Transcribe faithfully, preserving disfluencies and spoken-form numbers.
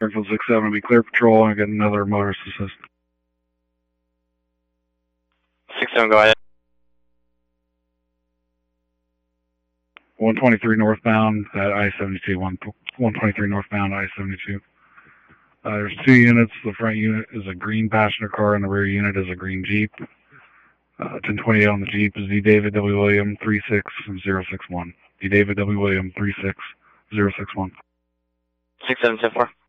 Springfield six seven will be clear patrol and get another motorist assist. six seven, go ahead. one twenty-three northbound at I seventy-two, one twenty-three northbound I seventy-two. Uh, there's two units. The front unit is a green passenger car and the rear unit is a green Jeep. Uh, ten twenty-eight on the Jeep is D. David W. William three six zero six one. D. David W. William three six zero six one. six seven ten four.